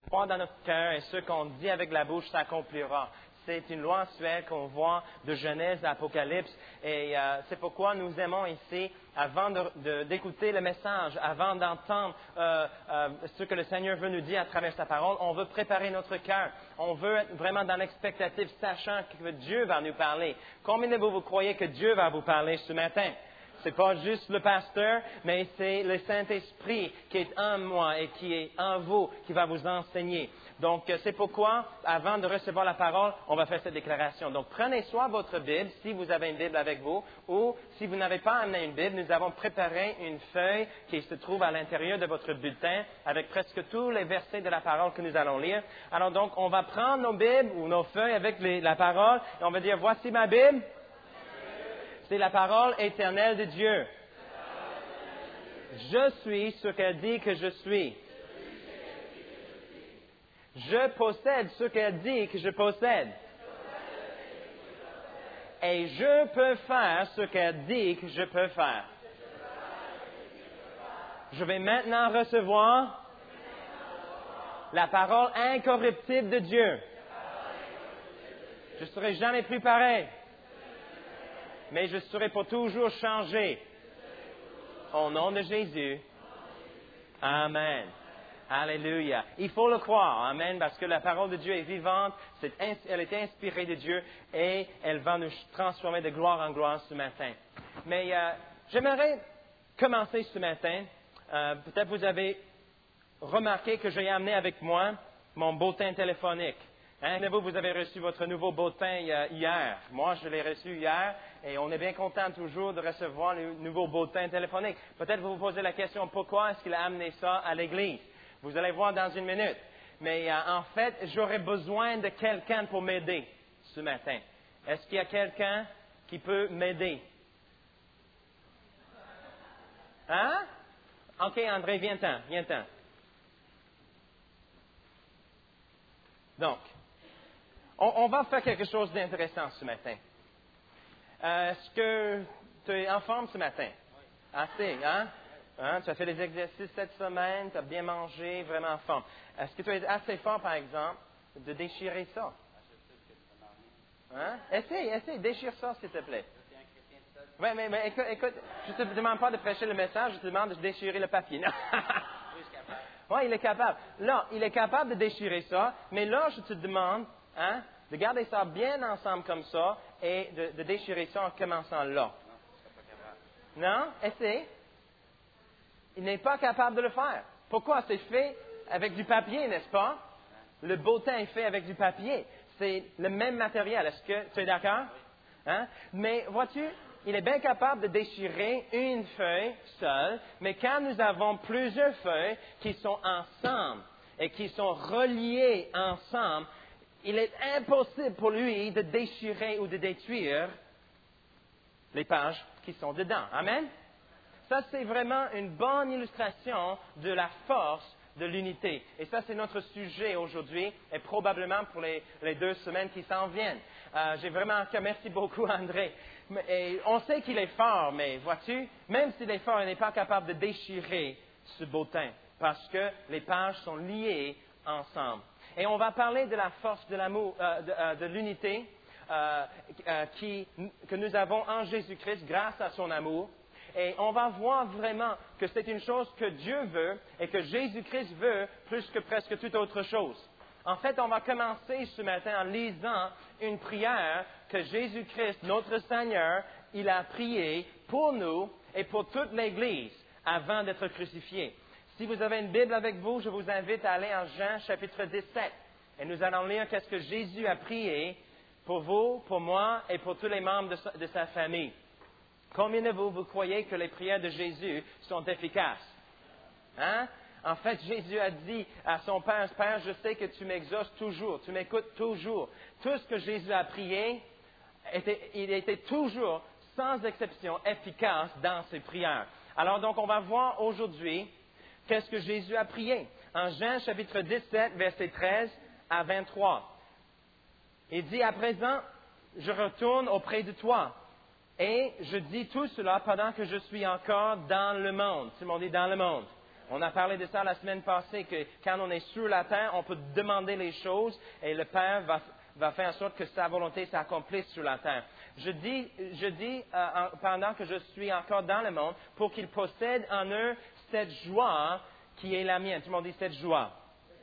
croit dans notre cœur et ce qu'on dit avec la bouche s'accomplira. C'est une loi actuelle qu'on voit de Genèse à Apocalypse et c'est pourquoi nous aimons ici, avant d'écouter le message, avant d'entendre ce que le Seigneur veut nous dire à travers sa parole, on veut préparer notre cœur. On veut être vraiment dans l'expectative, sachant que Dieu va nous parler. Combien de vous croyez que Dieu va vous parler ce matin? C'est pas juste le pasteur, mais c'est le Saint-Esprit qui est en moi et qui est en vous, qui va vous enseigner. Donc, c'est pourquoi, avant de recevoir la parole, on va faire cette déclaration. Donc, prenez soit votre Bible, si vous avez une Bible avec vous, ou si vous n'avez pas amené une Bible, nous avons préparé une feuille qui se trouve à l'intérieur de votre bulletin, avec presque tous les versets de la parole que nous allons lire. Alors donc, on va prendre nos Bibles ou nos feuilles avec la parole, et on va dire, voici ma Bible. C'est la parole éternelle de Dieu. Je suis ce qu'elle dit que je suis. Je possède ce qu'elle dit que je possède. Et je peux faire ce qu'elle dit que je peux faire. Je vais maintenant recevoir la parole incorruptible de Dieu. Je ne serai jamais plus pareil. Mais je serai pour toujours changé. Au nom de Jésus. Amen. Alléluia. Il faut le croire. Amen. Parce que la parole de Dieu est vivante. Elle est inspirée de Dieu et elle va nous transformer de gloire en gloire ce matin. Mais j'aimerais commencer ce matin. Peut-être vous avez remarqué que j'ai amené avec moi mon bulletin téléphonique. Vous avez reçu votre nouveau bulletin hier. Moi, je l'ai reçu hier et on est bien content toujours de recevoir le nouveau bulletin téléphonique. Peut-être vous vous posez la question, pourquoi est-ce qu'il a amené ça à l'Église? Vous allez voir dans une minute. Mais en fait, j'aurais besoin de quelqu'un pour m'aider ce matin. Est-ce qu'il y a quelqu'un qui peut m'aider? Hein? OK, André, viens-t'en. Donc, on va faire quelque chose d'intéressant ce matin. Est-ce que tu es en forme ce matin? Assez, hein? Tu as fait des exercices cette semaine, tu as bien mangé, vraiment en forme. Est-ce que tu es assez fort, par exemple, de déchirer ça? Hein? Essaye, déchire ça, s'il te plaît. Oui, mais écoute, je ne te demande pas de prêcher le message, je te demande de déchirer le papier. Oui, il est capable. Là, il est capable de déchirer ça, mais là, je te demande, de garder ça bien ensemble comme ça et de déchirer ça en commençant là. Non? Essaye. Il n'est pas capable de le faire. Pourquoi? C'est fait avec du papier, n'est-ce pas? Le bulletin est fait avec du papier. C'est le même matériel. Est-ce que tu es d'accord? Hein? Mais vois-tu, il est bien capable de déchirer une feuille seule, mais quand nous avons plusieurs feuilles qui sont ensemble et qui sont reliées ensemble, il est impossible pour lui de déchirer ou de détruire les pages qui sont dedans. Amen? Ça, c'est vraiment une bonne illustration de la force de l'unité. Et ça, c'est notre sujet aujourd'hui et probablement pour les 2 semaines qui s'en viennent. J'ai vraiment... Merci beaucoup, André. Et on sait qu'il est fort, mais vois-tu, même s'il est fort, il n'est pas capable de déchirer ce bulletin parce que les pages sont liées ensemble. Et on va parler de la force de l'amour, de l'unité que nous avons en Jésus-Christ grâce à son amour. Et on va voir vraiment que c'est une chose que Dieu veut et que Jésus-Christ veut plus que presque toute autre chose. En fait, on va commencer ce matin en lisant une prière que Jésus-Christ, notre Seigneur, il a prié pour nous et pour toute l'Église avant d'être crucifié. Si vous avez une Bible avec vous, je vous invite à aller en Jean chapitre 17. Et nous allons lire qu'est-ce que Jésus a prié pour vous, pour moi et pour tous les membres de sa famille. Combien de vous croyez que les prières de Jésus sont efficaces? Hein? En fait, Jésus a dit à son Père, « Père, je sais que tu m'exauces toujours, tu m'écoutes toujours. » Tout ce que Jésus a prié, il était toujours, sans exception, efficace dans ses prières. Alors donc, on va voir aujourd'hui qu'est-ce que Jésus a prié. En Jean chapitre 17, verset 13 à 23. Il dit, « À présent, je retourne auprès de toi. Et je dis tout cela pendant que je suis encore dans le monde. » Tout le monde dit dans le monde. On a parlé de ça la semaine passée, que quand on est sur la terre, on peut demander les choses et le Père va faire en sorte que sa volonté s'accomplisse sur la terre. Je dis pendant que je suis encore dans le monde, pour qu'ils possèdent en eux cette joie qui est la mienne. Tout le monde dit cette joie.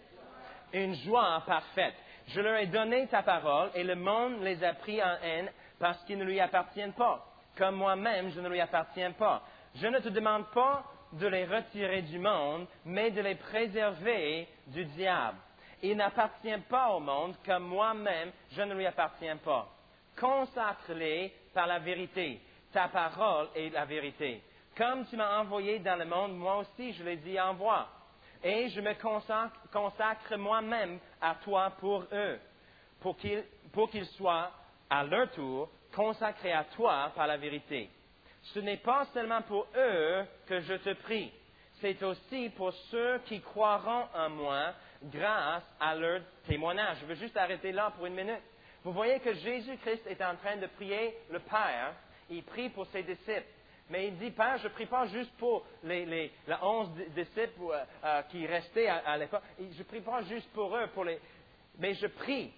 Une joie parfaite. Je leur ai donné ta parole et le monde les a pris en haine parce qu'ils ne lui appartiennent pas. Comme moi-même, je ne lui appartiens pas. Je ne te demande pas de les retirer du monde, mais de les préserver du diable. Il n'appartient pas au monde, comme moi-même, je ne lui appartiens pas. Consacre-les par la vérité. Ta parole est la vérité. Comme tu m'as envoyé dans le monde, moi aussi je les y envoie. Et je me consacre moi-même à toi pour eux, pour qu'ils soient, à leur tour, consacrés à toi par la vérité. Ce n'est pas seulement pour eux que je te prie, c'est aussi pour ceux qui croiront en moi grâce à leur témoignage. Je veux juste arrêter là pour une minute. Vous voyez que Jésus-Christ est en train de prier le Père, il prie pour ses disciples. Mais il dit, Père, je ne prie pas juste pour les 11 disciples qui restaient à l'époque. Je ne prie pas juste pour eux, mais je prie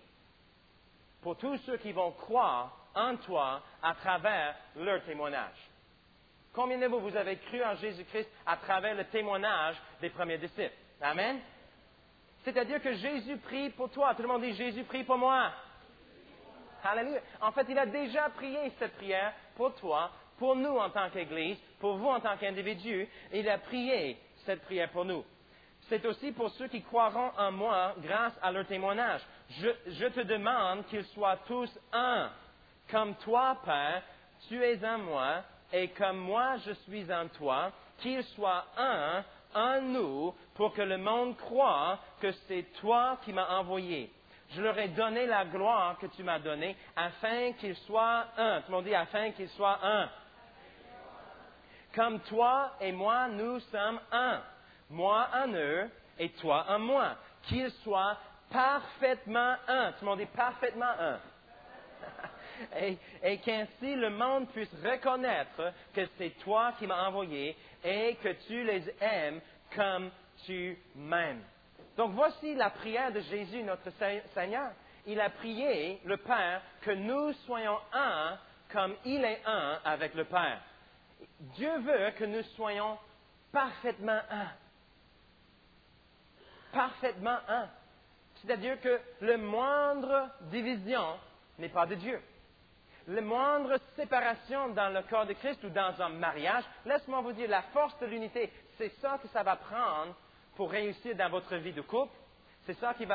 pour tous ceux qui vont croire en toi à travers leur témoignage. Combien de vous avez cru en Jésus-Christ à travers le témoignage des premiers disciples? Amen? C'est-à-dire que Jésus prie pour toi. Tout le monde dit, Jésus prie pour moi. Alléluia. En fait, il a déjà prié cette prière pour toi, pour nous en tant qu'Église, pour vous en tant qu'individu. Il a prié cette prière pour nous. C'est aussi pour ceux qui croiront en moi grâce à leur témoignage. Je te demande qu'ils soient tous un. Comme toi, Père, tu es en moi, et comme moi je suis en toi, qu'ils soient un en nous, pour que le monde croie que c'est toi qui m'as envoyé. Je leur ai donné la gloire que tu m'as donnée, afin qu'ils soient un. Tout le monde dit, afin qu'ils soient un. Comme toi et moi, nous sommes un. Moi en eux et toi en moi. Qu'ils soient parfaitement un. Tout le monde dit parfaitement un. Et qu'ainsi le monde puisse reconnaître que c'est toi qui m'as envoyé et que tu les aimes comme tu m'aimes. Donc voici la prière de Jésus, notre Seigneur. Il a prié le Père que nous soyons un comme il est un avec le Père. Dieu veut que nous soyons parfaitement un. Parfaitement un. C'est-à-dire que la moindre division n'est pas de Dieu. La moindre séparation dans le corps de Christ ou dans un mariage, laisse-moi vous dire, la force de l'unité, c'est ça que ça va prendre pour réussir dans votre vie de couple. C'est ça qui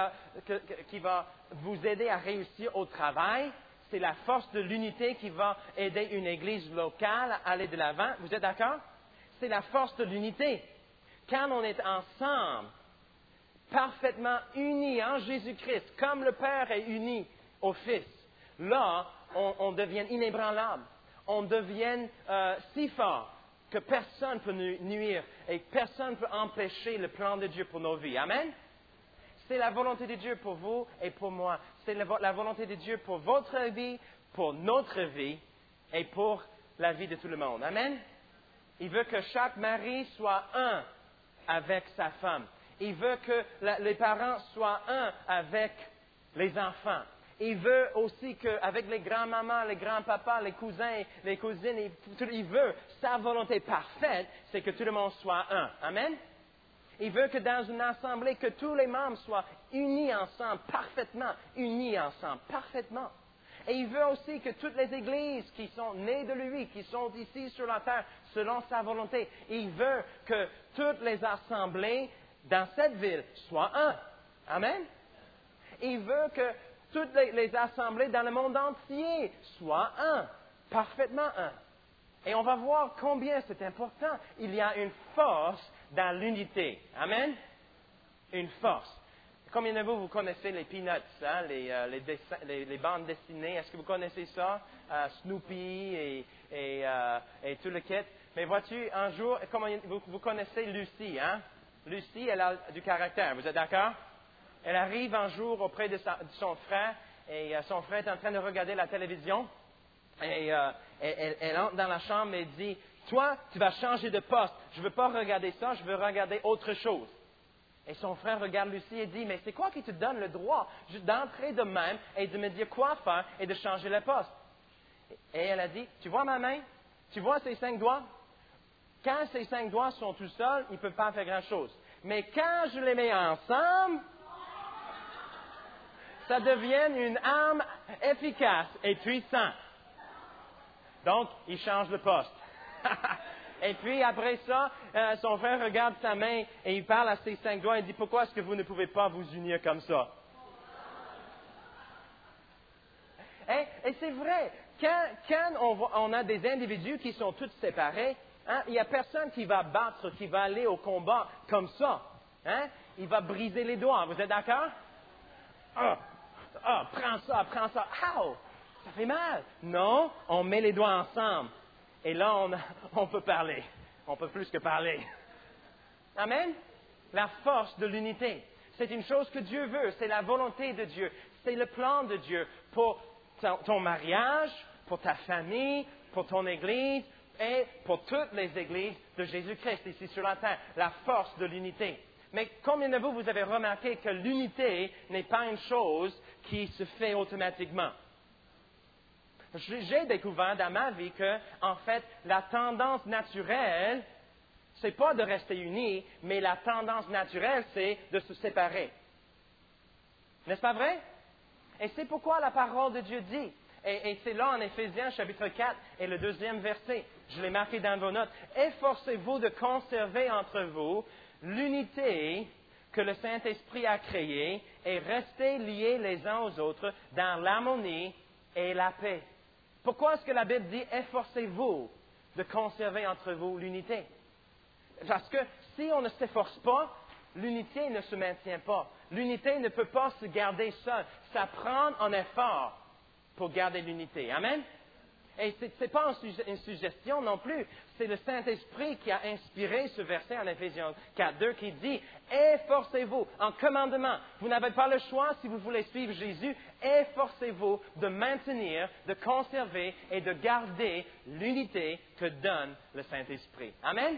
va vous aider à réussir au travail. C'est la force de l'unité qui va aider une église locale à aller de l'avant. Vous êtes d'accord? C'est la force de l'unité. Quand on est ensemble, parfaitement unis en Jésus-Christ, comme le Père est uni au Fils, là, on devient inébranlable. On devient si fort que personne ne peut nous nuire et personne ne peut empêcher le plan de Dieu pour nos vies. Amen? C'est la volonté de Dieu pour vous et pour moi. C'est la volonté de Dieu pour votre vie, pour notre vie et pour la vie de tout le monde. Amen? Il veut que chaque mari soit un avec sa femme. Il veut que les parents soient un avec les enfants. Il veut aussi qu'avec les grands-mamans, les grands-papas, les cousins, les cousines, il veut, sa volonté parfaite, c'est que tout le monde soit un. Amen? Il veut que dans une assemblée, que tous les membres soient unis ensemble, parfaitement, unis ensemble, parfaitement. Et il veut aussi que toutes les églises qui sont nées de lui, qui sont ici sur la terre, selon sa volonté, il veut que toutes les assemblées dans cette ville soient un. Amen? Il veut que toutes les assemblées dans le monde entier soient un, parfaitement un. Et on va voir combien c'est important. Il y a une force dans l'unité. Amen? Une force. Combien de vous connaissez les Peanuts, hein, les bandes dessinées? Est-ce que vous connaissez ça? Snoopy et tout le kit. Mais vois-tu, un jour, vous connaissez Lucie, hein? Lucie, elle a du caractère. Vous êtes d'accord? Elle arrive un jour auprès de son frère et son frère est en train de regarder la télévision et elle entre dans la chambre et dit, Toi, tu vas changer de poste. Je ne veux pas regarder ça, je veux regarder autre chose. Et son frère regarde Lucie et dit, mais c'est quoi qui te donne le droit d'entrer de même et de me dire quoi faire et de changer le poste? Et elle a dit, tu vois ma main? Tu vois ces 5 doigts? Quand ces 5 doigts sont tout seuls, ils ne peuvent pas faire grand-chose. Mais quand je les mets ensemble, ça devient une arme efficace et puissante. Donc, il change de poste. Et puis, après ça, son frère regarde sa main et il parle à ses 5 doigts et dit, pourquoi est-ce que vous ne pouvez pas vous unir comme ça? Et c'est vrai, quand on a des individus qui sont tous séparés, il n'y a personne qui va battre, qui va aller au combat comme ça. Il va briser les doigts. Vous êtes d'accord? Prends ça. Ow! Ça fait mal. Non, on met les doigts ensemble. Et là, on peut parler. On peut plus que parler. Amen? La force de l'unité. C'est une chose que Dieu veut. C'est la volonté de Dieu. C'est le plan de Dieu pour ton mariage, pour ta famille, pour ton Église et pour toutes les églises de Jésus-Christ ici sur la terre. La force de l'unité. Mais combien de vous avez remarqué que l'unité n'est pas une chose qui se fait automatiquement? J'ai découvert dans ma vie que, en fait, la tendance naturelle, c'est pas de rester unis, mais la tendance naturelle, c'est de se séparer. N'est-ce pas vrai? Et c'est pourquoi la parole de Dieu dit, et c'est là en Éphésiens chapitre 4 et le 2e verset, je l'ai marqué dans vos notes, efforcez-vous de conserver entre vous l'unité que le Saint-Esprit a créée et restez liés les uns aux autres dans l'harmonie et la paix. Pourquoi est-ce que la Bible dit « efforcez-vous de conserver entre vous l'unité » Parce que si on ne s'efforce pas, l'unité ne se maintient pas. L'unité ne peut pas se garder seule. Ça prend un effort pour garder l'unité. Amen? Et ce n'est pas une suggestion non plus. C'est le Saint-Esprit qui a inspiré ce verset en Éphésiens 4:2 qui dit « Efforcez-vous » en commandement. Vous n'avez pas le choix si vous voulez suivre Jésus. Efforcez-vous de maintenir, de conserver et de garder l'unité que donne le Saint-Esprit. Amen?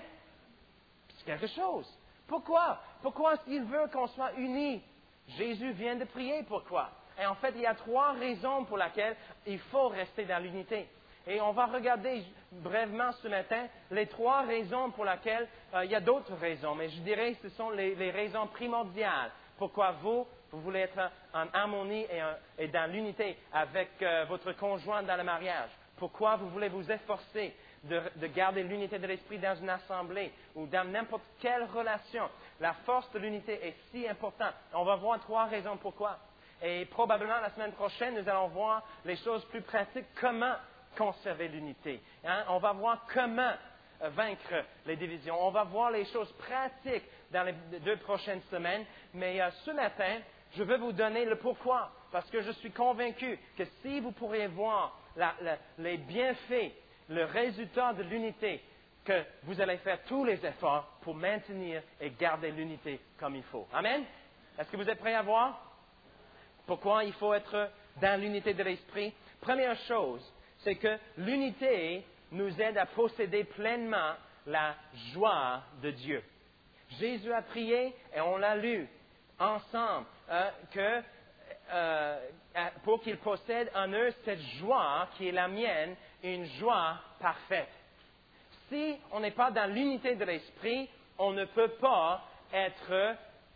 C'est quelque chose. Pourquoi? Pourquoi est-ce qu'il veut qu'on soit unis? Jésus vient de prier. Pourquoi? Et en fait, il y a 3 raisons pour lesquelles il faut rester dans l'unité. Et on va regarder brièvement ce matin les 3 raisons pour lesquelles, il y a d'autres raisons, mais je dirais que ce sont les raisons primordiales. Pourquoi vous voulez être en harmonie et dans l'unité avec votre conjoint dans le mariage. Pourquoi vous voulez vous efforcer de garder l'unité de l'esprit dans une assemblée ou dans n'importe quelle relation. La force de l'unité est si importante. On va voir 3 raisons pourquoi. Et probablement la semaine prochaine, nous allons voir les choses plus pratiques, comment conserver l'unité. On va voir comment vaincre les divisions. On va voir les choses pratiques dans les 2 prochaines semaines. Mais ce matin, je veux vous donner le pourquoi. Parce que je suis convaincu que si vous pourriez voir les bienfaits, le résultat de l'unité, que vous allez faire tous les efforts pour maintenir et garder l'unité comme il faut. Amen? Est-ce que vous êtes prêts à voir? Pourquoi il faut être dans l'unité de l'esprit? Première chose, c'est que l'unité nous aide à posséder pleinement la joie de Dieu. Jésus a prié et on l'a lu ensemble pour qu'il possède en eux cette joie qui est la mienne, une joie parfaite. Si on n'est pas dans l'unité de l'esprit, on ne peut pas être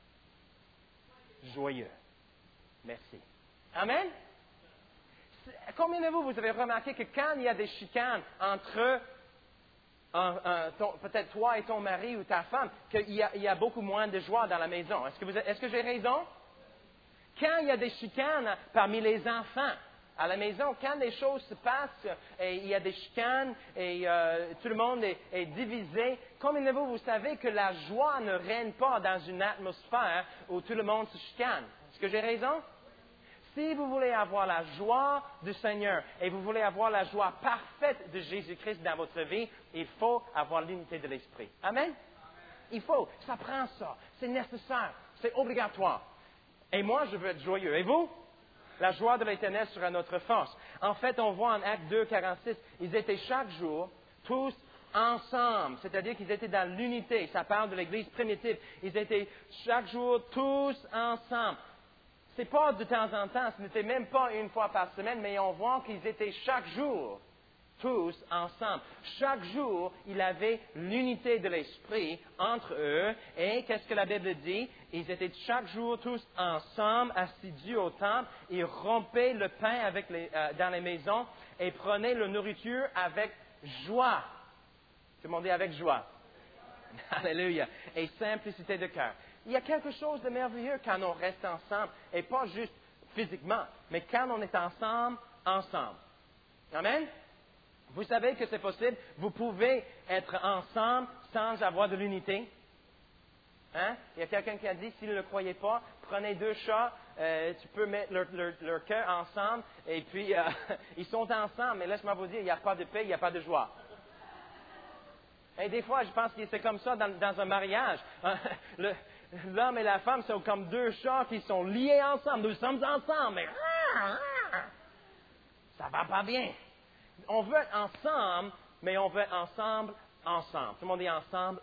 joyeux. Merci. Amen? Combien de vous avez remarqué que quand il y a des chicanes entre peut-être toi et ton mari ou ta femme, qu'il y a beaucoup moins de joie dans la maison? Est-ce que j'ai raison? Quand il y a des chicanes parmi les enfants à la maison, quand les choses se passent et il y a des chicanes et tout le monde est divisé, combien de vous savez que la joie ne règne pas dans une atmosphère où tout le monde se chicane? Est-ce que j'ai raison? Si vous voulez avoir la joie du Seigneur et vous voulez avoir la joie parfaite de Jésus-Christ dans votre vie, il faut avoir l'unité de l'esprit. Amen? Il faut. Ça prend ça. C'est nécessaire. C'est obligatoire. Et moi, je veux être joyeux. Et vous? La joie de l'Éternel sera notre force. En fait, on voit en Actes 2, 46, ils étaient chaque jour tous ensemble, c'est-à-dire qu'ils étaient dans l'unité. Ça parle de l'Église primitive. Ils étaient chaque jour tous ensemble. Ce n'est pas de temps en temps, ce n'était même pas une fois par semaine, mais on voit qu'ils étaient chaque jour tous ensemble. Chaque jour, il avait l'unité de l'esprit entre eux. Et qu'est-ce que la Bible dit? Ils étaient chaque jour tous ensemble, assidus au temple. Ils rompaient le pain dans les maisons et prenaient la nourriture avec joie. Tout le monde dit avec joie. Alléluia. Et simplicité de cœur. Il y a quelque chose de merveilleux quand on reste ensemble, et pas juste physiquement, mais quand on est ensemble. Amen? Vous savez que c'est possible. Vous pouvez être ensemble sans avoir de l'unité. Hein? Il y a quelqu'un qui a dit, s'il ne le croyait pas, prenez 2 chats, tu peux mettre leur cœur ensemble, et puis ils sont ensemble, mais laisse-moi vous dire, il n'y a pas de paix, il n'y a pas de joie. Et des fois, je pense que c'est comme ça dans un mariage. L'homme et la femme sont comme 2 chats qui sont liés ensemble. Nous sommes ensemble, mais ça va pas bien. On veut être ensemble, mais on veut être ensemble. Tout le monde dit ensemble.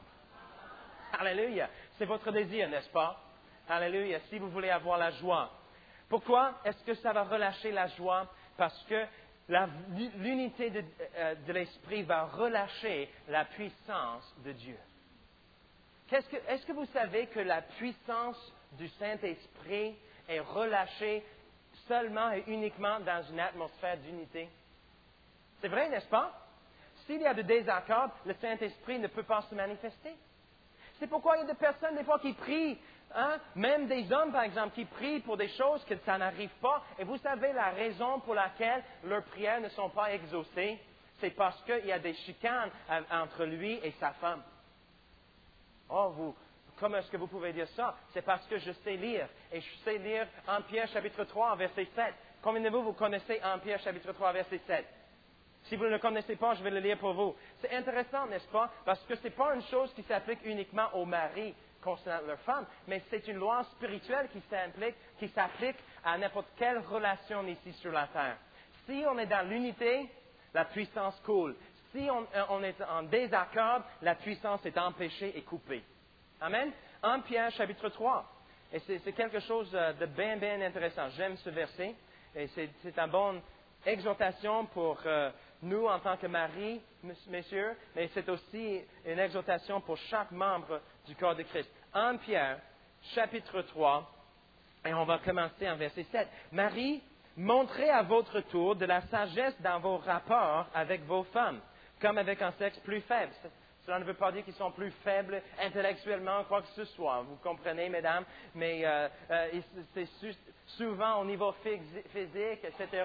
Alléluia. C'est votre désir, n'est-ce pas? Alléluia. Si vous voulez avoir la joie. Pourquoi est-ce que ça va relâcher la joie? Parce que l'unité de l'esprit va relâcher la puissance de Dieu. Est-ce que vous savez que la puissance du Saint-Esprit est relâchée seulement et uniquement dans une atmosphère d'unité? C'est vrai, n'est-ce pas? S'il y a de désaccord, le Saint-Esprit ne peut pas se manifester. C'est pourquoi il y a des personnes, des fois, qui prient, même des hommes, par exemple, qui prient pour des choses que ça n'arrive pas. Et vous savez la raison pour laquelle leurs prières ne sont pas exaucées? C'est parce qu'il y a des chicanes entre lui et sa femme. Oh, comment est-ce que vous pouvez dire ça? C'est parce que je sais lire. Et je sais lire 1 Pierre chapitre 3, verset 7. Combien de vous connaissez 1 Pierre chapitre 3, verset 7? Si vous ne le connaissez pas, je vais le lire pour vous. C'est intéressant, n'est-ce pas? Parce que ce n'est pas une chose qui s'applique uniquement aux maris concernant leur femme, mais c'est une loi spirituelle qui s'applique à n'importe quelle relation ici sur la terre. Si on est dans l'unité, la puissance coule. Si on est en désaccord, la puissance est empêchée et coupée. Amen? 1 Pierre chapitre 3. Et c'est quelque chose de bien, bien intéressant. J'aime ce verset. Et c'est une bonne exhortation pour nous en tant que mari, messieurs, mais c'est aussi une exhortation pour chaque membre du corps de Christ. 1 Pierre, chapitre 3, et on va commencer en verset 7. Marie, montrez à votre tour de la sagesse dans vos rapports avec vos femmes, comme avec un sexe plus faible. Cela ne veut pas dire qu'ils sont plus faibles intellectuellement, quoi que ce soit. Vous comprenez, mesdames, mais c'est souvent au niveau physique, etc.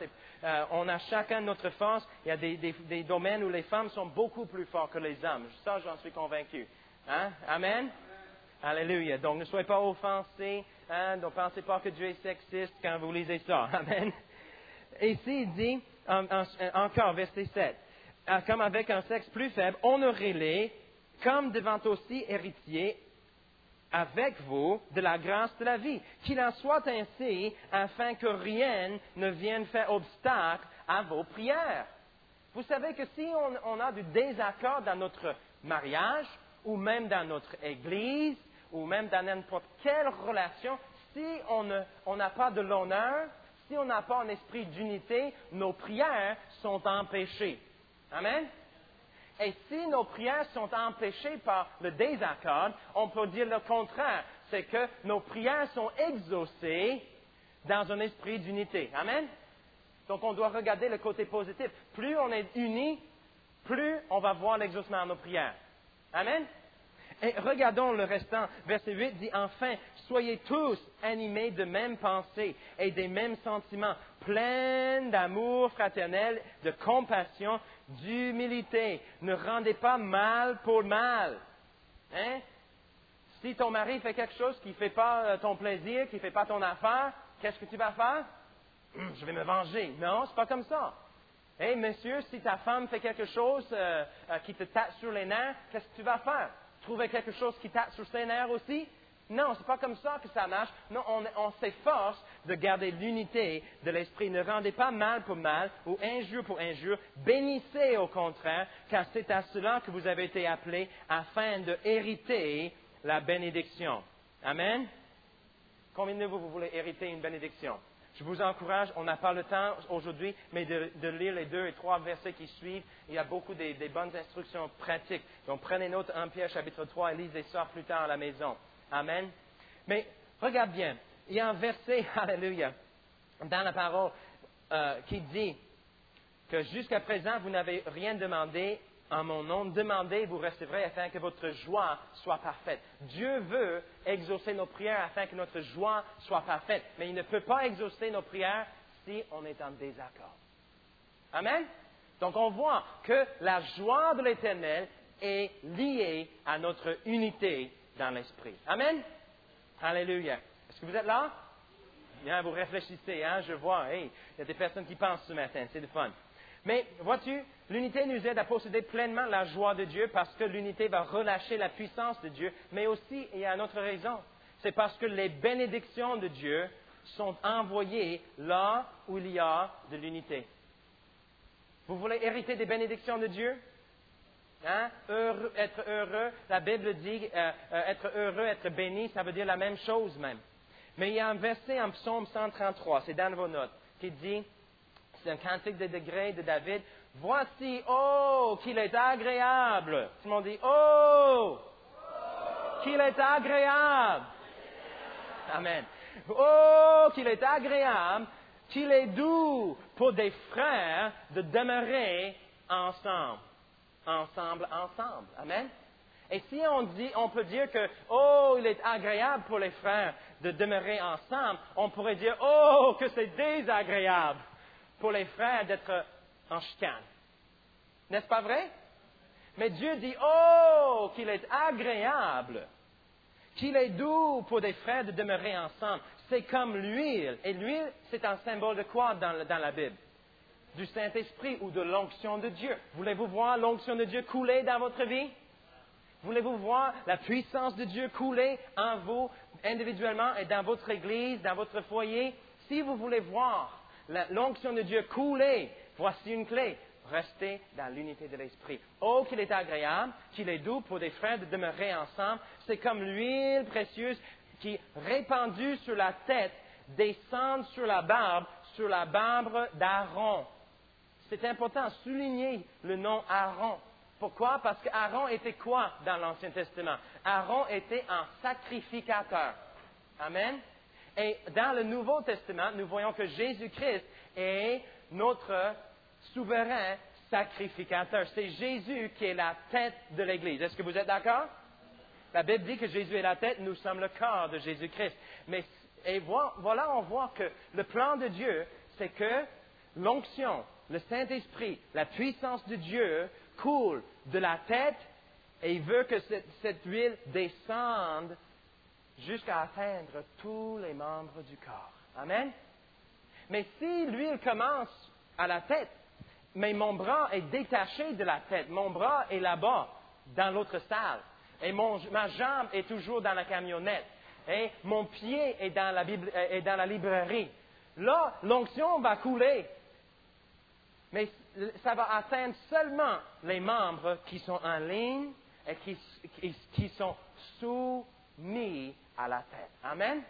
On a chacun notre force. Il y a des domaines où les femmes sont beaucoup plus fortes que les hommes. Ça, j'en suis convaincu. Amen? Alléluia. Donc, ne soyez pas offensés. Ne pensez pas que Dieu est sexiste quand vous lisez ça. Amen? Et ici, il dit, encore, verset 7. Comme avec un sexe plus faible, honorez-les comme devant aussi héritiers avec vous de la grâce de la vie. Qu'il en soit ainsi, afin que rien ne vienne faire obstacle à vos prières. Vous savez que si on a du désaccord dans notre mariage, ou même dans notre église, ou même dans n'importe quelle relation, si on n'a pas de l'honneur, si on n'a pas un esprit d'unité, nos prières sont empêchées. Amen? Et si nos prières sont empêchées par le désaccord, on peut dire le contraire. C'est que nos prières sont exaucées dans un esprit d'unité. Amen? Donc on doit regarder le côté positif. Plus on est unis, plus on va voir l'exaucement de nos prières. Amen? Et regardons le restant. Verset 8 dit, enfin, soyez tous animés de même pensée et des mêmes sentiments, pleins d'amour fraternel, de compassion, d'humilité. Ne rendez pas mal pour mal. Hein? Si ton mari fait quelque chose qui ne fait pas ton plaisir, qui ne fait pas ton affaire, qu'est-ce que tu vas faire? Je vais me venger. Non, c'est pas comme ça. Hey, monsieur, si ta femme fait quelque chose qui te tape sur les nerfs, qu'est-ce que tu vas faire? Trouver quelque chose qui tape sur ses nerfs aussi? Non, c'est pas comme ça que ça marche. Non, on s'efforce de garder l'unité de l'esprit. Ne rendez pas mal pour mal ou injure pour injure. Bénissez au contraire, car c'est à cela que vous avez été appelés afin de hériter la bénédiction. Amen. Combien de vous voulez hériter une bénédiction? Je vous encourage, on n'a pas le temps aujourd'hui, mais de lire les 2 et 3 versets qui suivent. Il y a beaucoup des bonnes instructions pratiques. Donc prenez note 1 Pierre chapitre 3 et lisez ça plus tard à la maison. Amen. Mais regarde bien, il y a un verset, alléluia, dans la parole qui dit que jusqu'à présent, vous n'avez rien demandé en mon nom. Demandez, vous recevrez afin que votre joie soit parfaite. Dieu veut exaucer nos prières afin que notre joie soit parfaite. Mais il ne peut pas exaucer nos prières si on est en désaccord. Amen. Donc on voit que la joie de l'Éternel est liée à notre unité dans l'esprit. Amen. Alléluia. Est-ce que vous êtes là? Bien, vous réfléchissez, hein, je vois. Hey, il y a des personnes qui pensent ce matin, c'est le fun. Mais vois-tu, l'unité nous aide à posséder pleinement la joie de Dieu parce que l'unité va relâcher la puissance de Dieu. Mais aussi, il y a une autre raison. C'est parce que les bénédictions de Dieu sont envoyées là où il y a de l'unité. Vous voulez hériter des bénédictions de Dieu? Hein? Être heureux, la Bible dit être heureux, être béni, ça veut dire la même chose même. Mais il y a un verset en Psaume 133, c'est dans vos notes, qui dit, c'est un cantique de degrés de David, « Voici, oh, qu'il est agréable! » Tout le monde dit, « Oh! Qu'il est agréable! » Amen. « Oh, qu'il est agréable, qu'il est doux pour des frères de demeurer ensemble. » Ensemble. Amen. Et si on peut dire que, oh, il est agréable pour les frères de demeurer ensemble, on pourrait dire, oh, que c'est désagréable pour les frères d'être en chicane. N'est-ce pas vrai? Mais Dieu dit, oh, qu'il est agréable, qu'il est doux pour des frères de demeurer ensemble. C'est comme l'huile. Et l'huile, c'est un symbole de quoi dans la Bible? Du Saint-Esprit ou de l'onction de Dieu. Voulez-vous voir l'onction de Dieu couler dans votre vie? Voulez-vous voir la puissance de Dieu couler en vous individuellement et dans votre église, dans votre foyer? Si vous voulez voir l'onction de Dieu couler, voici une clé. Restez dans l'unité de l'esprit. Oh, qu'il est agréable, qu'il est doux pour des frères de demeurer ensemble. C'est comme l'huile précieuse qui, répandue sur la tête, descend sur la barbe d'Aaron. C'est important de souligner le nom Aaron. Pourquoi? Parce qu'Aaron était quoi dans l'Ancien Testament? Aaron était un sacrificateur. Amen. Et dans le Nouveau Testament, nous voyons que Jésus-Christ est notre souverain sacrificateur. C'est Jésus qui est la tête de l'Église. Est-ce que vous êtes d'accord? La Bible dit que Jésus est la tête, nous sommes le corps de Jésus-Christ. Et voilà, on voit que le plan de Dieu, c'est que l'onction, le Saint-Esprit, la puissance de Dieu coule de la tête et il veut que cette huile descende jusqu'à atteindre tous les membres du corps. Amen. Mais si l'huile commence à la tête, mais mon bras est détaché de la tête, mon bras est là-bas, dans l'autre salle, et ma jambe est toujours dans la camionnette, et mon pied est dans la librairie, là, l'onction va couler. Mais ça va atteindre seulement les membres qui sont en ligne et qui sont soumis à la tête. Amen.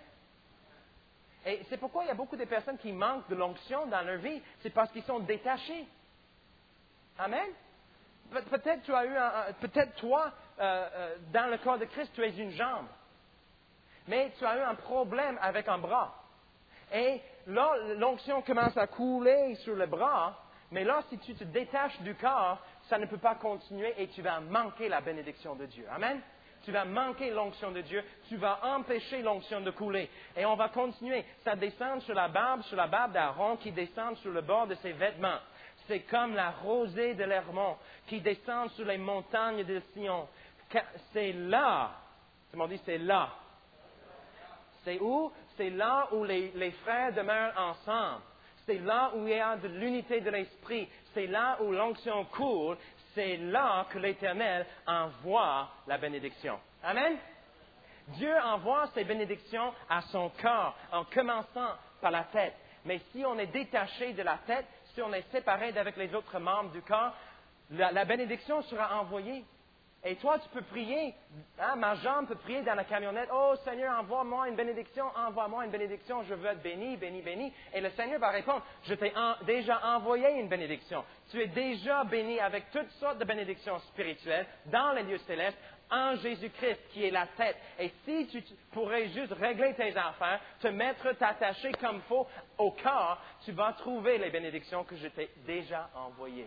Et c'est pourquoi il y a beaucoup de personnes qui manquent de l'onction dans leur vie. C'est parce qu'ils sont détachés. Amen. Peut-être toi, dans le corps de Christ, tu es une jambe. Mais tu as eu un problème avec un bras. Et là, l'onction commence à couler sur le bras. Mais là, si tu te détaches du corps, ça ne peut pas continuer et tu vas manquer la bénédiction de Dieu. Amen. Tu vas manquer l'onction de Dieu. Tu vas empêcher l'onction de couler. Et on va continuer. Ça descend sur la barbe d'Aaron qui descend sur le bord de ses vêtements. C'est comme la rosée de l'Hermon qui descend sur les montagnes de Sion. C'est là. Tout le monde dit c'est là. C'est où? C'est là où les frères demeurent ensemble. C'est là où il y a de l'unité de l'esprit. C'est là où l'onction coule. C'est là que l'Éternel envoie la bénédiction. Amen. Dieu envoie ses bénédictions à son corps en commençant par la tête. Mais si on est détaché de la tête, si on est séparé d'avec les autres membres du corps, la bénédiction sera envoyée. Et toi, tu peux prier. Hein, ma jambe peut prier dans la camionnette. Oh Seigneur, envoie-moi une bénédiction, envoie-moi une bénédiction, je veux être béni, béni, béni. Et le Seigneur va répondre, je t'ai déjà envoyé une bénédiction. Tu es déjà béni avec toutes sortes de bénédictions spirituelles dans les lieux célestes en Jésus-Christ qui est la tête. Et si tu pourrais juste régler tes affaires, te mettre t'attacher comme il faut au corps, tu vas trouver les bénédictions que je t'ai déjà envoyées.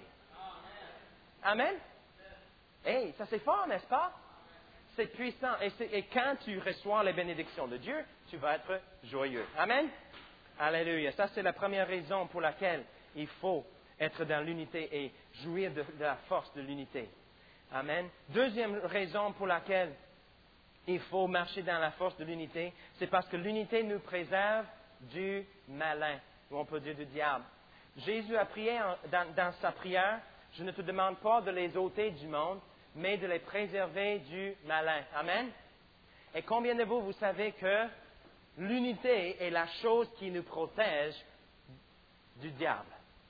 Amen. Hey, ça c'est fort, n'est-ce pas? C'est puissant. Et quand tu reçois les bénédictions de Dieu, tu vas être joyeux. Amen? Alléluia. Ça c'est la première raison pour laquelle il faut être dans l'unité et jouir de la force de l'unité. Amen. Deuxième raison pour laquelle il faut marcher dans la force de l'unité, c'est parce que l'unité nous préserve du malin, ou on peut dire du diable. Jésus a prié dans sa prière, je ne te demande pas de les ôter du monde, mais de les préserver du malin. Amen. Et combien de vous savez que l'unité est la chose qui nous protège du diable?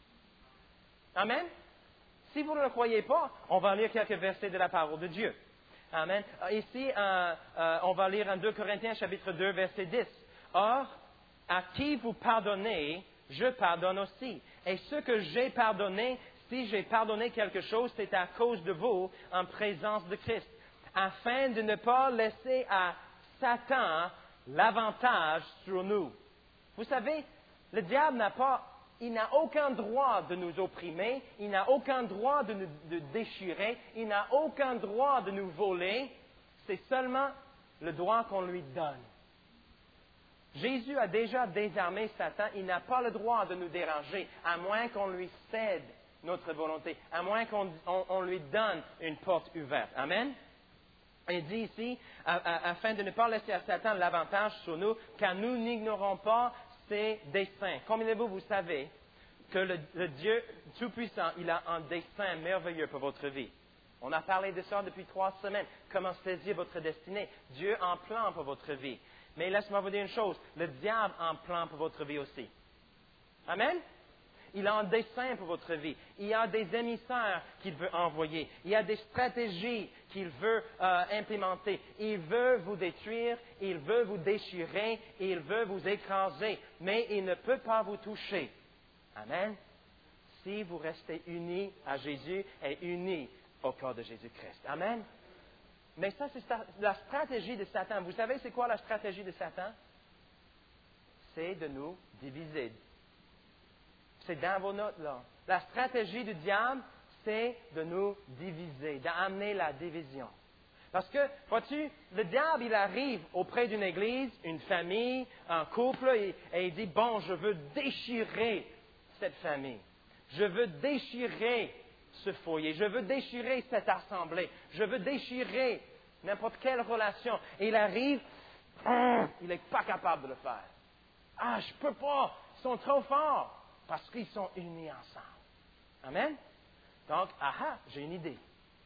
Amen. Si vous ne le croyez pas, on va lire quelques versets de la parole de Dieu. Amen. Ici, on va lire en 2 Corinthiens chapitre 2, verset 10. Or, à qui vous pardonnez, je pardonne aussi. Et ce que j'ai pardonné, si j'ai pardonné quelque chose, c'est à cause de vous, en présence de Christ, afin de ne pas laisser à Satan l'avantage sur nous. Vous savez, le diable il n'a aucun droit de nous opprimer, il n'a aucun droit de nous déchirer, il n'a aucun droit de nous voler, c'est seulement le droit qu'on lui donne. Jésus a déjà désarmé Satan, il n'a pas le droit de nous déranger, à moins qu'on lui cède notre volonté, à moins qu'on lui donne une porte ouverte. Amen. Il dit ici, afin de ne pas laisser à Satan l'avantage sur nous, car nous n'ignorons pas ses desseins. Combien de vous savez que le Dieu Tout-Puissant, il a un dessein merveilleux pour votre vie? On a parlé de ça depuis 3 semaines. Comment saisir votre destinée? Dieu a un plan pour votre vie. Mais laisse-moi vous dire une chose, le diable a un plan pour votre vie aussi. Amen? Il a un dessein pour votre vie. Il y a des émissaires qu'il veut envoyer. Il y a des stratégies qu'il veut implémenter. Il veut vous détruire, il veut vous déchirer, il veut vous écraser. Mais il ne peut pas vous toucher. Amen. Si vous restez unis à Jésus et unis au corps de Jésus-Christ. Amen. Mais ça, c'est la stratégie de Satan. Vous savez, c'est quoi la stratégie de Satan? C'est de nous diviser. C'est dans vos notes, là. La stratégie du diable, c'est de nous diviser, d'amener la division. Parce que, vois-tu, le diable, il arrive auprès d'une église, une famille, un couple, et il dit, bon, je veux déchirer cette famille. Je veux déchirer ce foyer. Je veux déchirer cette assemblée. Je veux déchirer n'importe quelle relation. Et il arrive, il n'est pas capable de le faire. Ah, je peux pas. Ils sont trop forts. Parce qu'ils sont unis ensemble. Amen? Donc, j'ai une idée.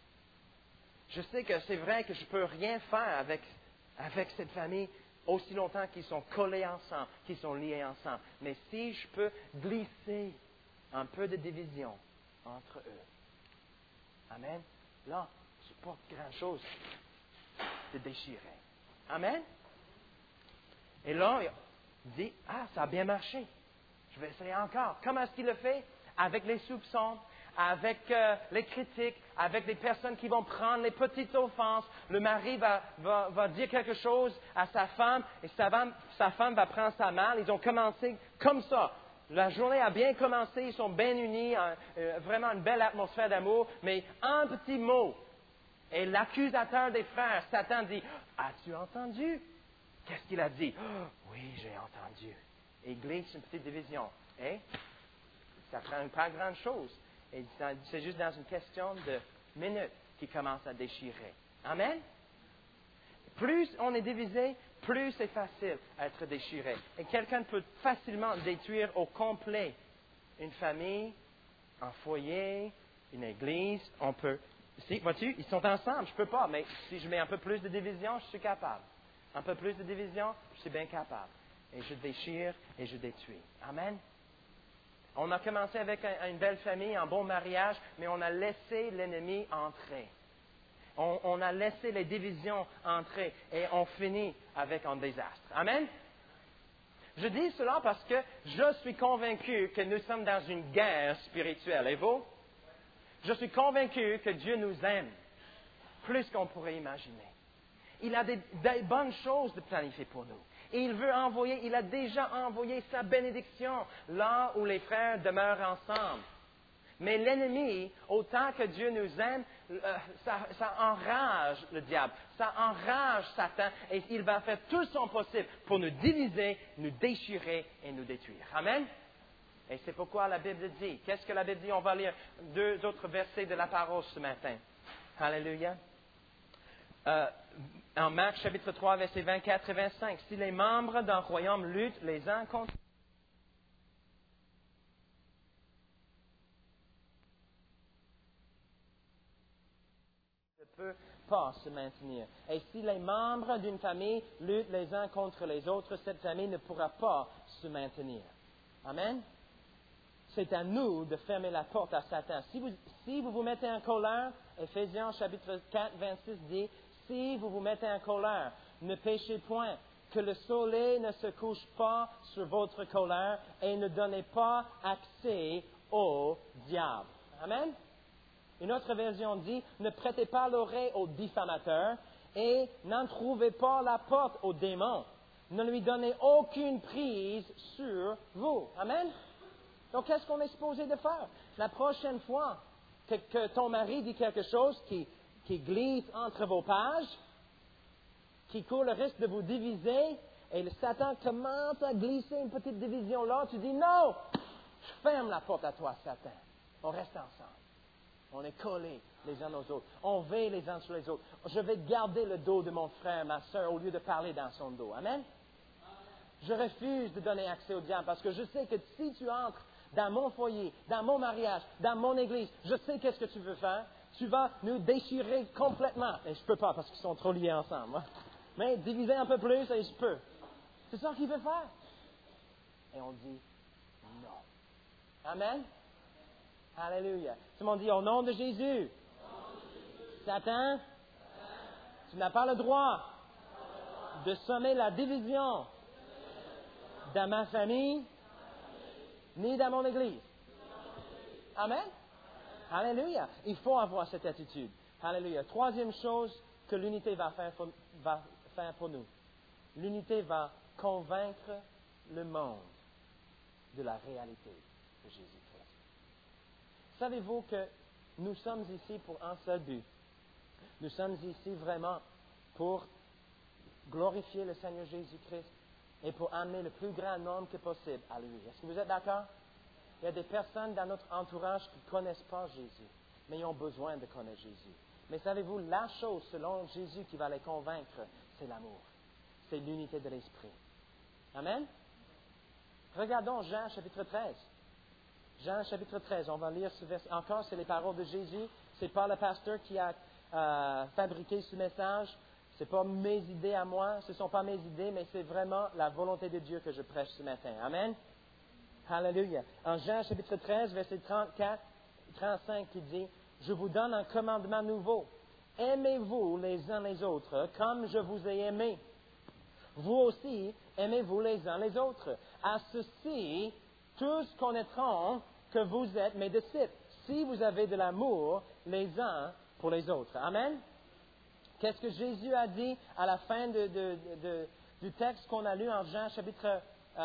Je sais que c'est vrai que je ne peux rien faire avec cette famille aussi longtemps qu'ils sont collés ensemble, qu'ils sont liés ensemble. Mais si je peux glisser un peu de division entre eux. Amen? Là, ce n'est pas grand-chose de déchirer. Amen? Et là, il dit, ça a bien marché. Je vais essayer encore. Comment est-ce qu'il le fait? Avec les soupçons, avec les critiques, avec les personnes qui vont prendre les petites offenses. Le mari va dire quelque chose à sa femme et sa femme va prendre ça mal. Ils ont commencé comme ça. La journée a bien commencé, ils sont bien unis, vraiment une belle atmosphère d'amour, mais un petit mot. Et l'accusateur des frères, Satan, dit, as-tu entendu? Qu'est-ce qu'il a dit? Oui, j'ai entendu. Et il glisse une petite division. Et ça prend pas grand-chose. Et c'est juste dans une question de minutes qu'il commence à déchirer. Amen? Plus on est divisé, plus c'est facile à être déchiré. Et quelqu'un peut facilement détruire au complet une famille, un foyer, une église. On peut... vois-tu, ils sont ensemble, je ne peux pas, mais si je mets un peu plus de division, je suis capable. un peu plus de division, je suis bien capable. Et je déchire et je détruis. Amen. On a commencé avec une belle famille, un bon mariage, mais on a laissé l'ennemi entrer. On a laissé les divisions entrer et on finit avec un désastre. Amen. Je dis cela parce que je suis convaincu que nous sommes dans une guerre spirituelle. Et vous? Je suis convaincu que Dieu nous aime plus qu'on pourrait imaginer. Il a des bonnes choses de planifier pour nous. Et il a déjà envoyé sa bénédiction là où les frères demeurent ensemble. Mais l'ennemi, autant que Dieu nous aime, ça enrage le diable, ça enrage Satan, et il va faire tout son possible pour nous diviser, nous déchirer et nous détruire. Amen? Et c'est pourquoi la Bible dit. Qu'est-ce que la Bible dit? On va lire 2 autres versets de la parole ce matin. Alléluia. En Marc chapitre 3, versets 24 et 25. Si les membres d'un royaume luttent les uns contre ne peut pas se maintenir. Et si les membres d'une famille luttent les uns contre les autres, cette famille ne pourra pas se maintenir. Amen? C'est à nous de fermer la porte à Satan. Si vous vous mettez en colère, Éphésiens chapitre 4, 26 dit, si vous vous mettez en colère, ne péchez point, que le soleil ne se couche pas sur votre colère et ne donnez pas accès au diable. Amen? Une autre version dit, ne prêtez pas l'oreille au diffamateur et n'en trouvez pas la porte au démon. Ne lui donnez aucune prise sur vous. Amen? Donc, qu'est-ce qu'on est supposé de faire? La prochaine fois que ton mari dit quelque chose qui glisse entre vos pages, qui court le risque de vous diviser, et le Satan commence à glisser une petite division là, tu dis non! Je ferme la porte à toi, Satan. On reste ensemble. On est collés les uns aux autres. On veille les uns sur les autres. Je vais garder le dos de mon frère, ma soeur, au lieu de parler dans son dos. Amen? Je refuse de donner accès au diable parce que je sais que si tu entres dans mon foyer, dans mon mariage, dans mon église, je sais qu'est-ce que tu veux faire. Tu vas nous déchirer complètement. Et je ne peux pas parce qu'ils sont trop liés ensemble. Hein? Mais diviser un peu plus, et je peux. C'est ça qu'il veut faire. Et on dit non. Amen? Alléluia. Tout le monde dit au nom de Jésus. Satan, tu n'as pas le droit de semer la division dans ma famille, ni dans mon église. Amen? Alléluia. Il faut avoir cette attitude. Alléluia. Troisième chose que l'unité va faire pour nous. L'unité va convaincre le monde de la réalité de Jésus-Christ. Savez-vous que nous sommes ici pour un seul but? Nous sommes ici vraiment pour glorifier le Seigneur Jésus-Christ et pour amener le plus grand nombre que possible à lui. Est-ce que vous êtes d'accord? Il y a des personnes dans notre entourage qui ne connaissent pas Jésus, mais ils ont besoin de connaître Jésus. Mais savez-vous, la chose selon Jésus qui va les convaincre, c'est l'amour. C'est l'unité de l'esprit. Amen? Regardons Jean chapitre 13. Jean chapitre 13, on va lire ce verset. Encore, c'est les paroles de Jésus. Ce n'est pas le pasteur qui a fabriqué ce message. Ce n'est pas mes idées à moi. Ce ne sont pas mes idées, mais c'est vraiment la volonté de Dieu que je prêche ce matin. Amen? Alléluia. En Jean chapitre 13, verset 34, 35, qui dit, « Je vous donne un commandement nouveau. Aimez-vous les uns les autres comme je vous ai aimé. Vous aussi, aimez-vous les uns les autres. À ceci, tous connaîtront que vous êtes mes disciples, si vous avez de l'amour les uns pour les autres. » Amen? Qu'est-ce que Jésus a dit à la fin du texte qu'on a lu en Jean chapitre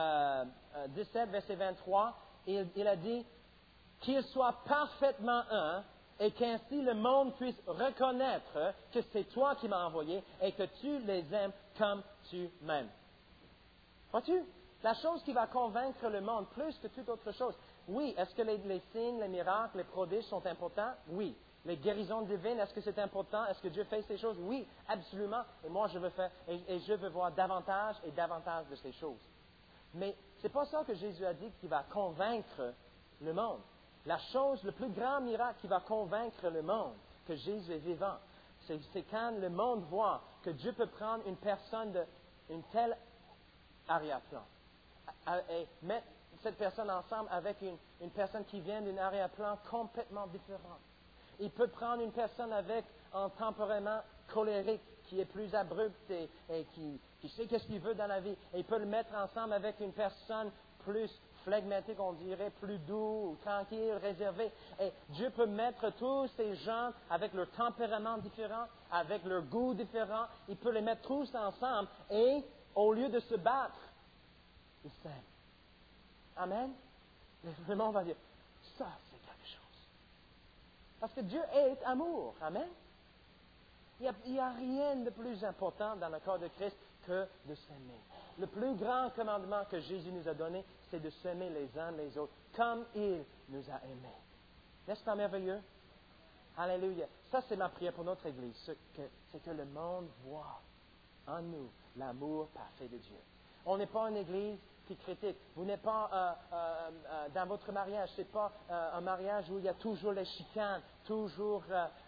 17, verset 23? Il a dit qu'ils soient parfaitement un et qu'ainsi le monde puisse reconnaître que c'est toi qui m'as envoyé et que tu les aimes comme tu m'aimes. Vois-tu? La chose qui va convaincre le monde plus que toute autre chose. Oui, est-ce que les signes, les miracles, les prodiges sont importants? Oui. Les guérisons divines, est-ce que c'est important? Est-ce que Dieu fait ces choses? Oui, absolument. Et moi, je veux faire, et je veux voir davantage et davantage de ces choses. Mais c'est pas ça que Jésus a dit qui va convaincre le monde. La chose, le plus grand miracle qui va convaincre le monde que Jésus est vivant, c'est quand le monde voit que Dieu peut prendre une personne une telle arrière-plan. Et mettre cette personne ensemble avec une personne qui vient d'un arrière-plan complètement différent. Il peut prendre une personne avec un tempérament colérique qui est plus abrupt et qui sait qu'est-ce qu'il veut dans la vie. Et il peut le mettre ensemble avec une personne plus flegmatique, on dirait, plus doux, tranquille, réservé. Et Dieu peut mettre tous ces gens avec leur tempérament différent, avec leur goût différent. Il peut les mettre tous ensemble et au lieu de se battre, ils s'aiment. Amen. Le monde va dire, ça c'est quelque chose. Parce que Dieu est amour. Amen. Il n'y a rien de plus important dans le corps de Christ que de s'aimer. Le plus grand commandement que Jésus nous a donné, c'est de s'aimer les uns les autres, comme il nous a aimés. N'est-ce pas merveilleux? Alléluia. Ça, c'est ma prière pour notre Église. C'est que le monde voit en nous l'amour parfait de Dieu. On n'est pas une Église qui critique. Vous n'êtes pas dans votre mariage, ce n'est pas un mariage où il y a toujours les chicanes, toujours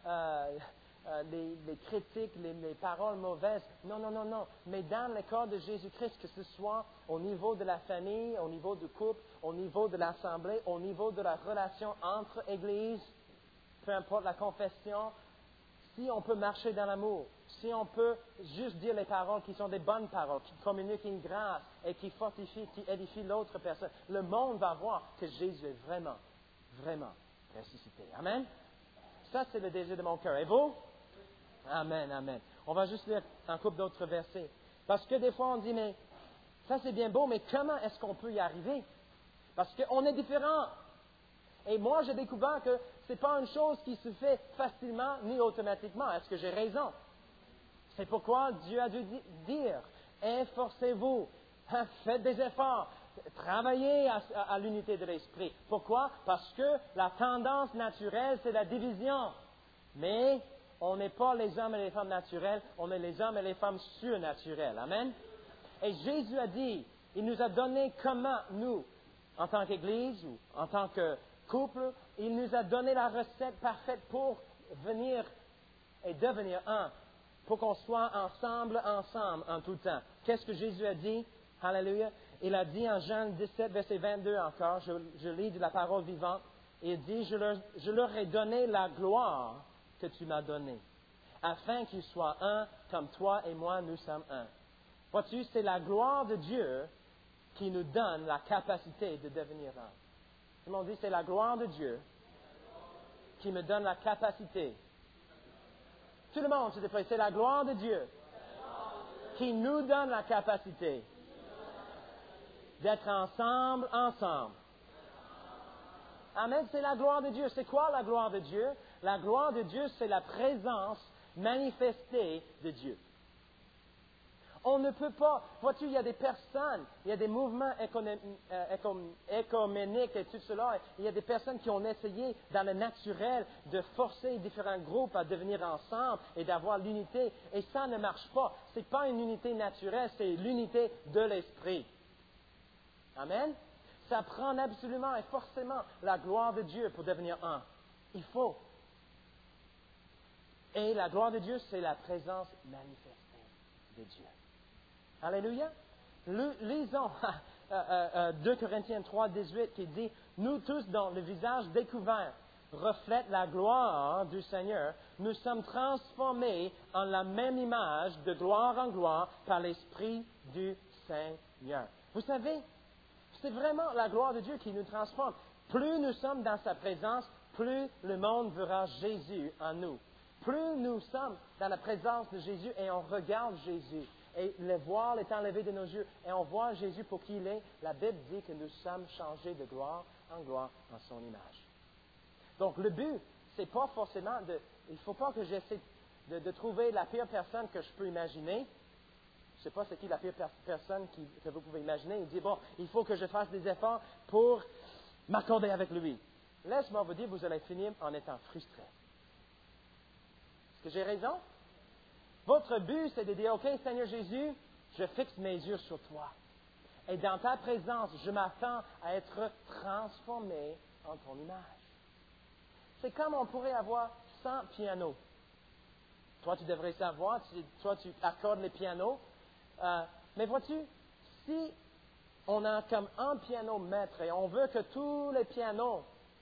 les critiques, les paroles mauvaises. Non, non, non, non. Mais dans le corps de Jésus-Christ, que ce soit au niveau de la famille, au niveau du couple, au niveau de l'assemblée, au niveau de la relation entre Églises, peu importe la confession, si on peut marcher dans l'amour, si on peut juste dire les paroles qui sont des bonnes paroles, qui communiquent une grâce et qui fortifient, qui édifient l'autre personne, le monde va voir que Jésus est vraiment, vraiment ressuscité. Amen. Ça, c'est le désir de mon cœur. Et vous? Amen, amen. On va juste lire un couple d'autres versets. Parce que des fois, on dit, mais ça c'est bien beau, mais comment est-ce qu'on peut y arriver? Parce qu'on est différents. Et moi, j'ai découvert que ce n'est pas une chose qui se fait facilement ni automatiquement. Est-ce que j'ai raison? C'est pourquoi Dieu a dû dire, efforcez-vous, faites des efforts, travaillez à l'unité de l'esprit. Pourquoi? Parce que la tendance naturelle, c'est la division. Mais on n'est pas les hommes et les femmes naturels, on est les hommes et les femmes surnaturels. Amen? Et Jésus a dit, il nous a donné comment nous, en tant qu'Église ou en tant que couple, il nous a donné la recette parfaite pour venir et devenir un, pour qu'on soit ensemble en tout temps. Qu'est-ce que Jésus a dit? Alléluia. Il a dit en Jean 17, verset 22 encore, je lis de la parole vivante, il dit, je leur ai donné la gloire que tu m'as donnée, afin qu'ils soient un comme toi et moi, nous sommes un. Vois-tu, c'est la gloire de Dieu qui nous donne la capacité de devenir un. Tout le monde dit, c'est la gloire de Dieu qui me donne la capacité. Tout le monde, s'il te plaît, c'est la gloire de Dieu qui nous donne la capacité d'être ensemble. Amen, c'est la gloire de Dieu. C'est quoi la gloire de Dieu? La gloire de Dieu, c'est la présence manifestée de Dieu. On ne peut pas, vois-tu, il y a des personnes, il y a des mouvements écoméniques et tout cela, il y a des personnes qui ont essayé dans le naturel de forcer différents groupes à devenir ensemble et d'avoir l'unité, et ça ne marche pas. Ce n'est pas une unité naturelle, c'est l'unité de l'esprit. Amen? Ça prend absolument et forcément la gloire de Dieu pour devenir un. Il faut. Et la gloire de Dieu, c'est la présence manifestée de Dieu. Alléluia. Lisons 2 Corinthiens 3, 18 qui dit, nous tous dont le visage découvert reflète la gloire du Seigneur, nous sommes transformés en la même image de gloire en gloire par l'Esprit du Seigneur. Vous savez, c'est vraiment la gloire de Dieu qui nous transforme. Plus nous sommes dans sa présence, plus le monde verra Jésus en nous. Plus nous sommes dans la présence de Jésus et on regarde Jésus, et le voile est enlevé de nos yeux, et on voit Jésus pour qui il est, la Bible dit que nous sommes changés de gloire en son image. Donc le but, c'est pas forcément il ne faut pas que j'essaie de trouver la pire personne que je peux imaginer. Je ne sais pas c'est qui la pire personne que vous pouvez imaginer. Il dit, bon, il faut que je fasse des efforts pour m'accorder avec lui. Laisse-moi vous dire, vous allez finir en étant frustré. Est-ce que j'ai raison? Votre but, c'est de dire, OK, Seigneur Jésus, je fixe mes yeux sur toi. Et dans ta présence, je m'attends à être transformé en ton image. C'est comme on pourrait avoir 100 pianos. Toi, tu devrais savoir, toi, tu accordes les pianos. Mais vois-tu, si on a comme un piano maître et on veut que tous les pianos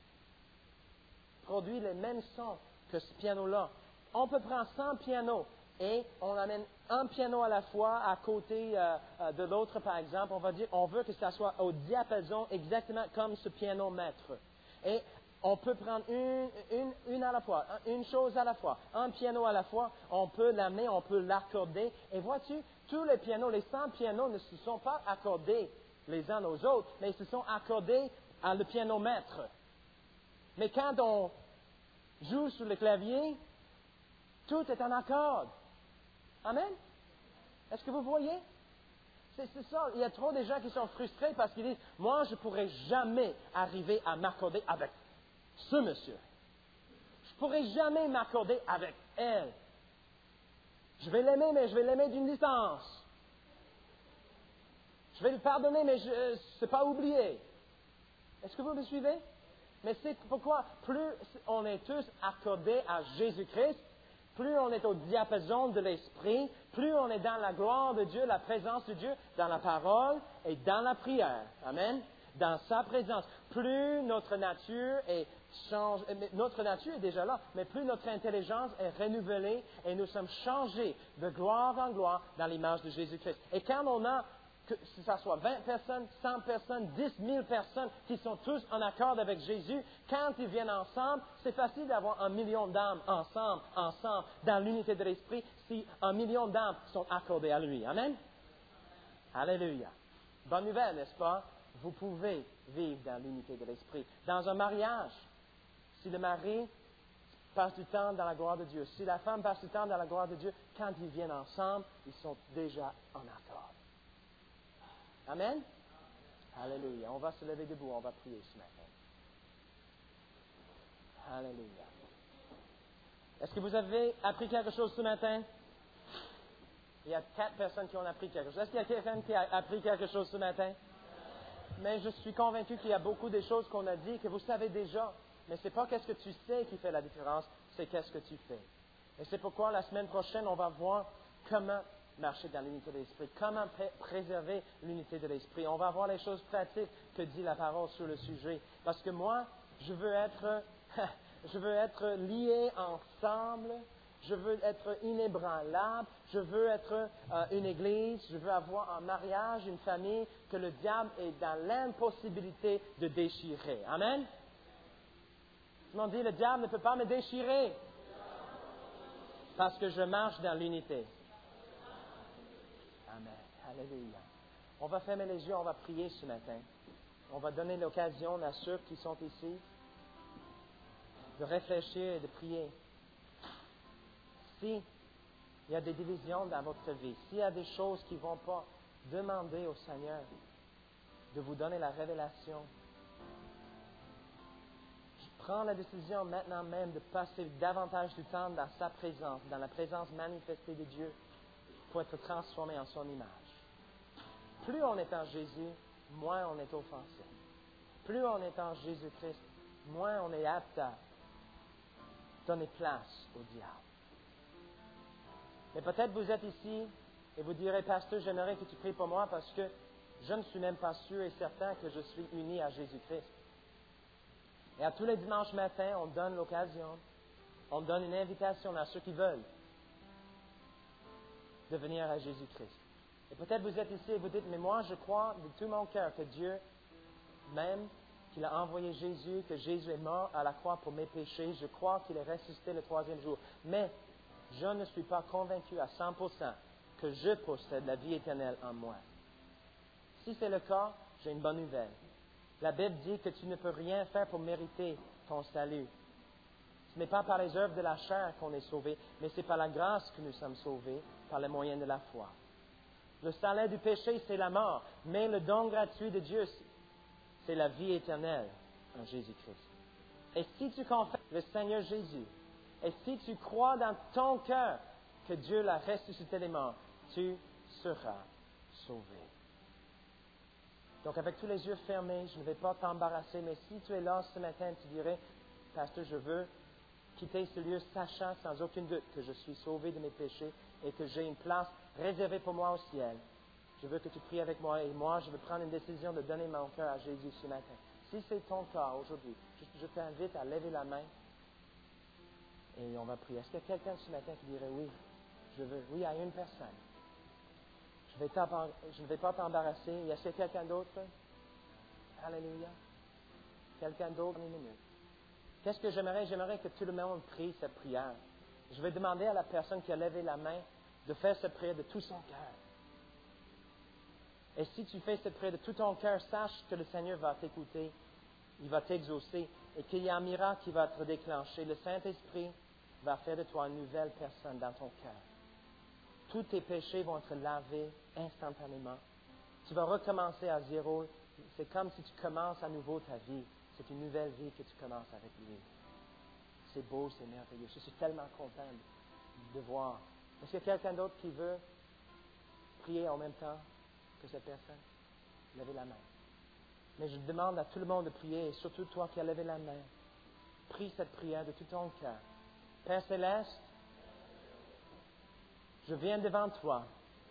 produisent les mêmes sons que ce piano-là, on peut prendre 100 pianos et on amène un piano à la fois à côté de l'autre, par exemple. On va dire, on veut que ça soit au diapason exactement comme ce piano maître. Et on peut prendre une à la fois, une chose à la fois, un piano à la fois. On peut l'amener, on peut l'accorder. Et vois-tu, tous les pianos, les 100 pianos ne se sont pas accordés les uns aux autres, mais ils se sont accordés à le piano maître. Mais quand on joue sur le clavier, tout est en accord. Amen? Est-ce que vous voyez? C'est ça. Il y a trop de gens qui sont frustrés parce qu'ils disent, moi, je ne pourrai jamais arriver à m'accorder avec ce monsieur. Je ne pourrai jamais m'accorder avec elle. Je vais l'aimer, mais je vais l'aimer d'une distance. Je vais lui pardonner, mais je ne sais pas oublier. Est-ce que vous me suivez? Mais c'est pourquoi plus on est tous accordés à Jésus-Christ, plus on est au diapason de l'Esprit, plus on est dans la gloire de Dieu, la présence de Dieu, dans la parole et dans la prière. Amen. Dans sa présence. Plus notre nature notre nature est déjà là, mais plus notre intelligence est renouvelée et nous sommes changés de gloire en gloire dans l'image de Jésus-Christ. Et quand on a que ce soit 20 personnes, 100 personnes, 10 000 personnes qui sont tous en accord avec Jésus, quand ils viennent ensemble, c'est facile d'avoir 1 million d'âmes ensemble, dans l'unité de l'Esprit, si 1 million d'âmes sont accordées à lui. Amen? Alléluia. Bonne nouvelle, n'est-ce pas? Vous pouvez vivre dans l'unité de l'Esprit. Dans un mariage, si le mari passe du temps dans la gloire de Dieu, si la femme passe du temps dans la gloire de Dieu, quand ils viennent ensemble, ils sont déjà en accord. Amen? Alléluia. On va se lever debout, on va prier ce matin. Alléluia. Est-ce que vous avez appris quelque chose ce matin? Il y a 4 personnes qui ont appris quelque chose. Est-ce qu'il y a quelqu'un qui a appris quelque chose ce matin? Mais je suis convaincu qu'il y a beaucoup de choses qu'on a dit que vous savez déjà. Mais ce n'est pas qu'est-ce que tu sais qui fait la différence, c'est qu'est-ce que tu fais. Et c'est pourquoi la semaine prochaine, on va voir comment marcher dans l'unité de l'Esprit, comment préserver l'unité de l'Esprit. On va voir les choses pratiques que dit la parole sur le sujet. Parce que moi, je veux être lié ensemble, je veux être inébranlable, je veux être une église, je veux avoir un mariage, une famille que le diable est dans l'impossibilité de déchirer. Amen? Tout le monde dit, le diable ne peut pas me déchirer parce que je marche dans l'unité. Amen. Alléluia. On va fermer les yeux, on va prier ce matin. On va donner l'occasion à ceux qui sont ici de réfléchir et de prier. S'il y a des divisions dans votre vie, s'il y a des choses qui ne vont pas, demandez au Seigneur de vous donner la révélation. Je prends la décision maintenant même de passer davantage du temps dans sa présence, dans la présence manifestée de Dieu, pour être transformé en son image. Plus on est en Jésus, moins on est offensé. Plus on est en Jésus-Christ, moins on est apte à donner place au diable. Mais peut-être vous êtes ici et vous direz, Pasteur, j'aimerais que tu pries pour moi parce que je ne suis même pas sûr et certain que je suis uni à Jésus-Christ. Et à tous les dimanches matins, on donne l'occasion, on donne une invitation à ceux qui veulent de venir à Jésus-Christ. Et peut-être vous êtes ici et vous dites, mais moi je crois de tout mon cœur que Dieu même, qu'il a envoyé Jésus, que Jésus est mort à la croix pour mes péchés, je crois qu'il est ressuscité le 3e jour. Mais je ne suis pas convaincu à 100% que je possède la vie éternelle en moi. Si c'est le cas, j'ai une bonne nouvelle. La Bible dit que tu ne peux rien faire pour mériter ton salut. Ce n'est pas par les œuvres de la chair qu'on est sauvé, mais c'est par la grâce que nous sommes sauvés, par le moyen de la foi. Le salaire du péché, c'est la mort, mais le don gratuit de Dieu, c'est la vie éternelle en Jésus-Christ. Et si tu confesses le Seigneur Jésus, et si tu crois dans ton cœur que Dieu l'a ressuscité des morts, tu seras sauvé. Donc, avec tous les yeux fermés, je ne vais pas t'embarrasser, mais si tu es là ce matin, tu dirais, Pasteur, je veux quitter ce lieu sachant sans aucun doute que je suis sauvé de mes péchés et que j'ai une place réservée pour moi au ciel. Je veux que tu pries avec moi et moi, je veux prendre une décision de donner mon cœur à Jésus ce matin. Si c'est ton cas aujourd'hui, je t'invite à lever la main et on va prier. Est-ce qu'il y a quelqu'un ce matin qui dirait oui, je veux? Oui, il y a une personne. Je ne vais pas t'embarrasser. Est-ce qu'il y a quelqu'un d'autre? Alléluia. Quelqu'un d'autre une minute. Qu'est-ce que j'aimerais? J'aimerais que tout le monde prie cette prière. Je vais demander à la personne qui a levé la main de faire cette prière de tout son cœur. Et si tu fais cette prière de tout ton cœur, sache que le Seigneur va t'écouter, il va t'exaucer et qu'il y a un miracle qui va être déclenché. Le Saint-Esprit va faire de toi une nouvelle personne dans ton cœur. Tous tes péchés vont être lavés instantanément. Tu vas recommencer à zéro. C'est comme si tu commences à nouveau ta vie. C'est une nouvelle vie que tu commences avec lui. C'est beau, c'est merveilleux. Je suis tellement content de voir. Est-ce qu'il y a quelqu'un d'autre qui veut prier en même temps que cette personne? Levez la main. Mais je demande à tout le monde de prier, et surtout toi qui as levé la main. Prie cette prière de tout ton cœur. Père Céleste, je viens devant toi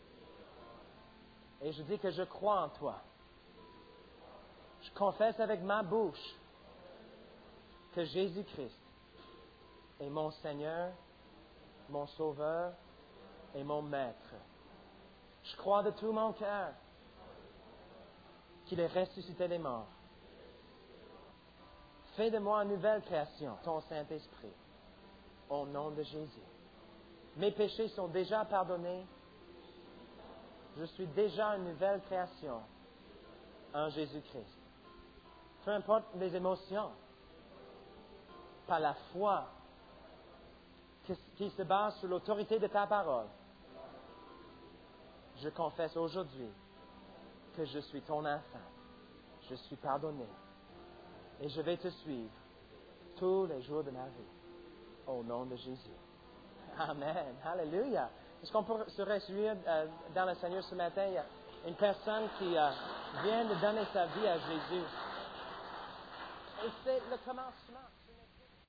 et je dis que je crois en toi. Je confesse avec ma bouche que Jésus-Christ est mon Seigneur, mon Sauveur et mon Maître. Je crois de tout mon cœur qu'il est ressuscité des morts. Fais de moi une nouvelle création, ton Saint-Esprit, au nom de Jésus. Mes péchés sont déjà pardonnés. Je suis déjà une nouvelle création en Jésus-Christ. Peu importe les émotions, par la foi qui se base sur l'autorité de ta parole, je confesse aujourd'hui que je suis ton enfant. Je suis pardonné. Et je vais te suivre tous les jours de ma vie. Au nom de Jésus. Amen. Alléluia. Est-ce qu'on peut se réjouir dans le Seigneur ce matin? Il y a une personne qui vient de donner sa vie à Jésus. Et c'est le commencement.